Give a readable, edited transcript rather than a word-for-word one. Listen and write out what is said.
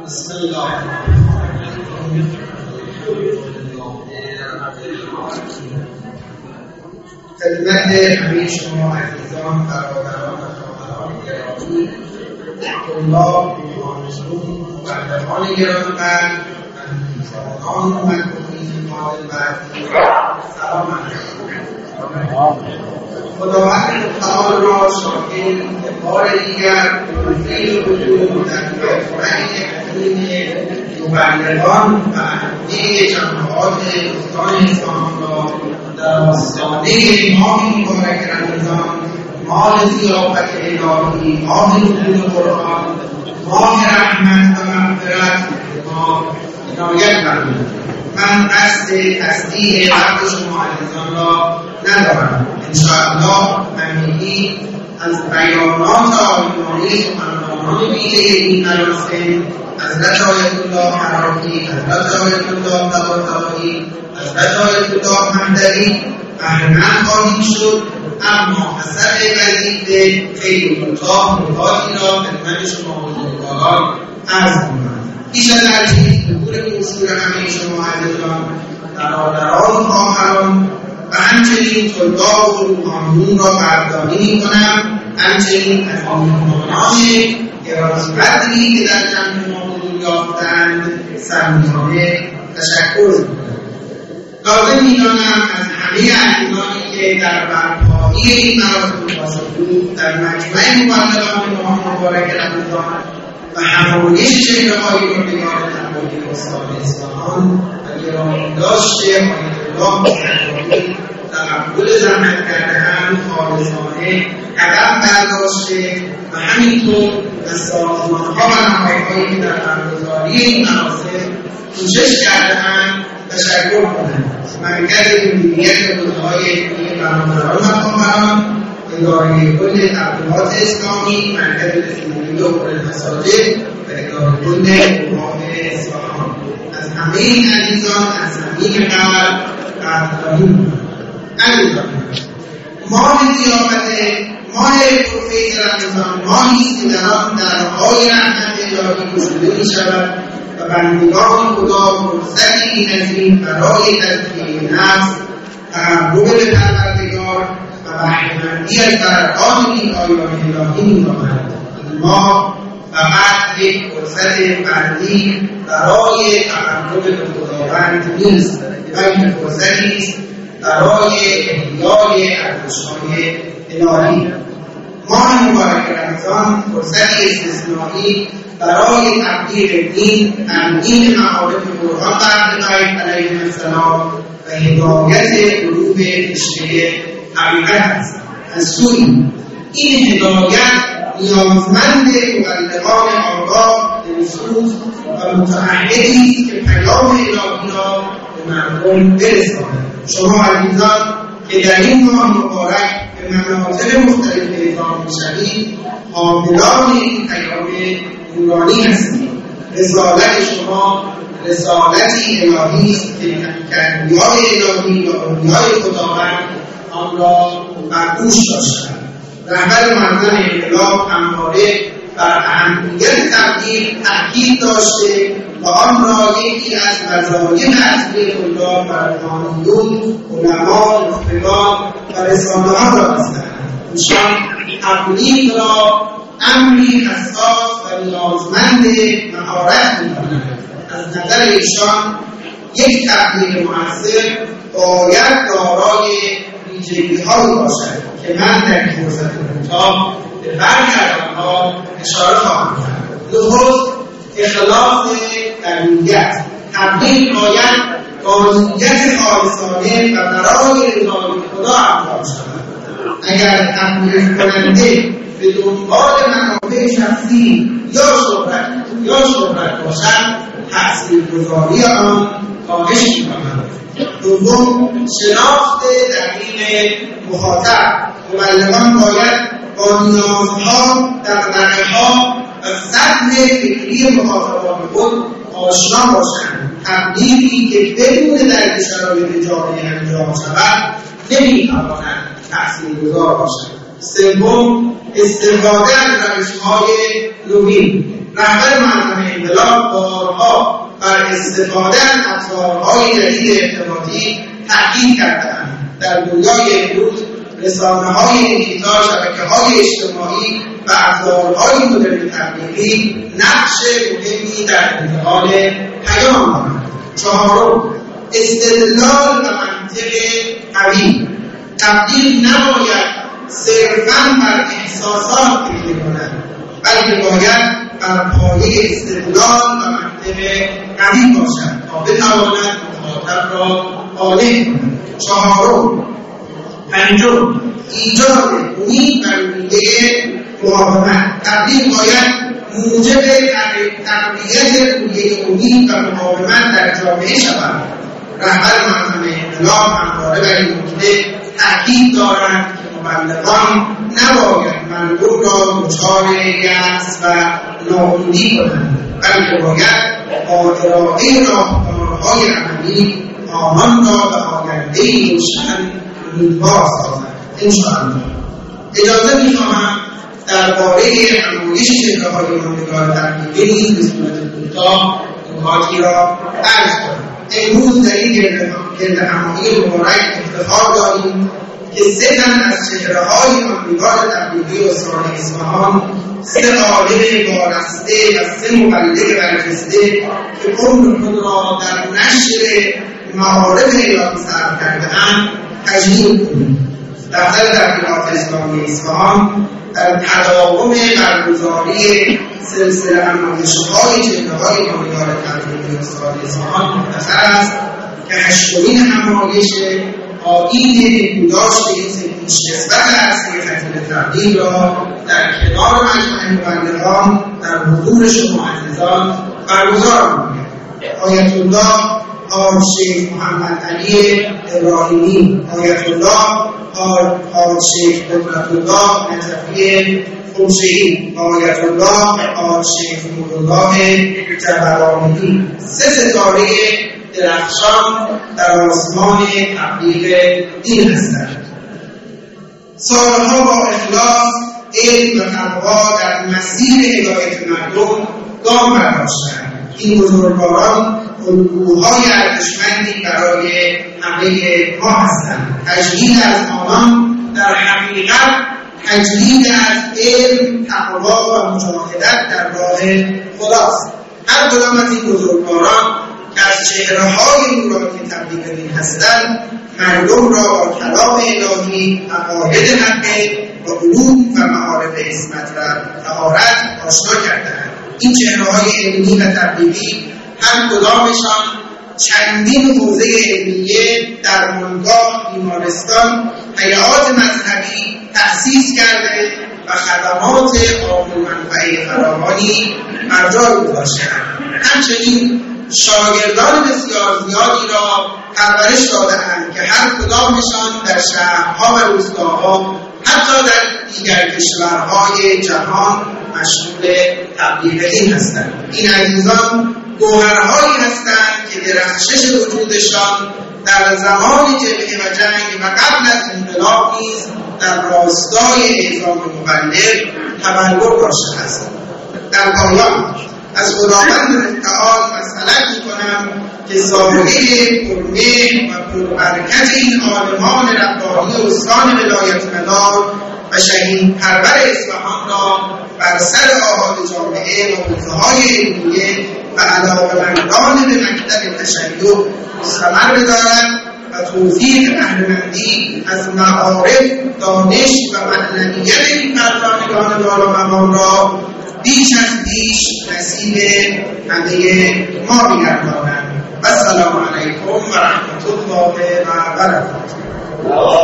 بسم الله خدمت همه شما عزیزان، برادران و خواهران گرامی، طلاب، دانشجویان و معلمان گرانقدر، مهمانان و مکروهین مال بعدی، سلام علیکم. خداوند متعال را شاکر که بار دیگر توفیق وجود در قرآن حکیم مبلغان و اهمیه جماعات دوستان اسلام را در آستانه ماه مبارک رمضان، ماه ضیافت الهی، ماه نزول قرآن، ماه رحمت و مغفرت ما عنایت فرمود. من قصد تصدیح وقت شما عزیزان را ندارم. انشاءالله همگی از بیانات عالیانه سخنرانان ویژه این مراسم، حضرت آیت الله حراقی، حضرت آیت الله طباطبایی، حضرت آیت الله حمدوی بهره‌مند خواهیم شد، اما حسب وظیفه خیلی کوتاه نکاتی را خدمت شما بزرگواران عرض می‌کنم. بیش از هر چیز به طور موصول همه شما عزیزان، برادران، خواهران و همچنین طلاب و روحانیون را قدردانی می‌کنم، همچنین از میهمانان گرانقدری که در جمع ما حضور یافتند صمیمانه تشکر می‌کنم. لازم می‌دانم از همه عزیزانی که در برپایی این مراسم باشند در مجمع مبلغان ماه مبارک رمضان و همایش چهره‌های بزرگوار تبلیغ استاد اصفهان و گرامی‌داشت آیت الله مصطفی تقبل زحمت کرده‌اند، خالصانه قدم برداشته و همینطور به سازمان‌ها و نهادهایی که در برگزاری این مراسم کوشش کرده‌اند تشکر کنند. مرکز مدیریت حوزه‌های علمی برادران و خواهران، اداره کل تبلیغات اسلامی، مرکز رسانه‌ای و امور مساجد و اداره کل امور اصفهان، از همه این عزیزان از صمیم قلب قدردانی می‌کنم. عزیزان، ماه ضیافت، ماه پرفیض رمضان، ماهی است که در آن درهای رحمت الهی گشوده می‌شود و بندگان خدا فرصتی نظیر برای تزکیه نفس، تقرب به پروردگار و بهره‌مندی از برکات این آیات الهی می‌یابند. این ماه فقط یک فرصت فردی برای تقرب به خداوند نیست، بلکه فرصتی است برای احیای ارزش‌های الهی. ماه مبارک رمضان فرصتی استثنایی برای تبلیغ دین، تمکین معارف قرآن بر پیامبر علیه السلام و هدایت قلوب تشنه حقیقت است. از سوی این هدایت نیازمند مبلغان آگاه، دلسوز و متعهدی است که پیام الهی را به مردم برسانند. شما عزیزان که در این ماه مبارک به مناطق مختلف اعزام می‌شوید، حاملان این پیام نورانی هستید. رسالت شما رسالتی الهی است که انبیاء الهی و اولیای خداوند آن را بر گوش داشتند. رهبر مردان انقلاب همواره بر اهمیت تبلیغ تاکید داشته و آن را یکی از وظایف اصلی طلاب و روحانیون، علما، مفتیان و رسانه‌ها را داشتند. ایشان تبلیغ را امری حساس و نیازمند مهارت می‌دانند. از نظر ایشان یک تبلیغ مؤثر باید دارای ویژگی‌هایی باشد که من در این فرصت کوتاه به برخی از آنها اشاره خواهم کرد. نخست اخلاص در نیت. تبلیغ باید با نیت خالصانه و برای رضای خدا انجام شود. اگر تبلیغ کننده به دنبال منافع شخصی یا شهرت باشد، تاثیرگذاری آن کاهش می‌یابد. دوم، شناخت دقیق مخاطب. مبلغان باید با نیازها، دغدغه‌ها و سطح فکری مخاطبان خود آشنا باشند. تبلیغی که بدون درک شرایط جامعه انجام شود نمی‌تواند تاثیرگذار باشد. سوم، استفاده از روش‌های نوین. رهبر مردان انقلاب با بر استفاده از ابزارهای جدید ارتباطی تاکید کرده‌اند. در دنیای امروز رسانه‌های دیجیتال، شبکه‌های اجتماعی و ابزارهای مدرن تبلیغی نقش مهمی در انتقال پیام دارند. چهارم، استدلال و منطق قوی. تبلیغ نباید صرفاً بر احساسات تکیه کند، بلکه باید بر پایه استدلال و منطق قوی باشد تا بتواند مخاطب را قانع کند. چهارم، پنجم، ایجاد امید و روحیه مقاومت. تبلیغ باید موجب تقویت روحیه امید و مقاومت در جامعه شود. رهبر معظم انقلاب همواره بر این نکته تاکید دارند که مبلغان نباید مردم را دچار یأس و ناامیدی کنند، بلکه باید با ارائه راهکارهای عملی آنان را به آینده‌ای روشن امیدوار سازند. انشاءالله. اجازه می‌خواهم درباره همایش چهره‌های ماندگار تبلیغی نیز به صورت کوتاه نکاتی را عرض کنم. امروز در این گردهمایی مبارک افتخار داریم که 3 تن از چهره‌های ماندگار تبلیغی استان اصفهان، 3 عالم وارسته و 3 مبلغ برجسته که عمر خود را در نشر معارف ایران صرف کرده‌اند تجلیل کنیم. دفتر تبلیغات اسلامی اصفهان در تداوم برگزاری سلسله همایش‌های چهره‌های ماندگار تبلیغی استان اصفهان مختصر است که 8مین همایش آیین نیکوداشت پیشنسبت اصلی خطیب تبلیغ را در کنار مجمع مبلغان در حضور شما عزیزان برگزار می‌کنیم. آیت الله حاج شیخ محمد علی ابراهیمی، آیت الله حاج شیخ قدرت الله نجفی خمشه‌ای، آیت الله حاج شیخ نورالله جبرانی، 3 ستاره درخشان در آسمان تبلیغ دین هستند. سالها با اخلاص، علم و تقوا در مسیر هدایت مردم گام برداشتند. این بزرگواران الگوهای ارزشمندی برای همه ما هستند. تجدید از آنان در حقیقت تجدید از علم، تقوا و مجاهدت در راه خداست. هر کدام از این بزرگواران که از چهره‌های نورانی تبلیغ دین هستند، مردم را با کلام الهی، عقاید حقه و علوم و معارف عصمت و طهارت آشنا کرده‌اند. این چهره‌های علمی و تبلیغی هر کدامشان چندین حوزه علمیه، درمانگاه، بیمارستان، هیئات مذهبی تأسیس کرده و خدمات عام المنفعه فراوانی بر جای گذاشته‌اند. همچنین شاگردان بسیار زیادی را پرورش داده‌اند که هر کدامشان در شهرها و روستاها، حتی در دیگر کشورهای جهان مشغول تبلیغ دین هستند. این عزیزان گوهرهایی هستند که درخشش وجودشان در زمان جبهه و جنگ و قبل از انقلاب نیز در راستای اعزام مبلغ تبلور داشته است. در پایان از خداوند متعال مسئلت می‌کنم که سابقه پرمهر و پربرکت این عالمان ربانی استان ولایت مدار و شهید پرور اصفهان را بر سر آحاد جامعه و حوزه‌های علمیه و علاقه‌مندان به مکتب تشیع مستمر بدارد و توفیق اهلمندی از معارف، دانش و معنویت این مردانگان والا مقام را بیش از بیش نصیب همه ما می‌گرداند. السلام علیکم و رحمت الله و برکاته.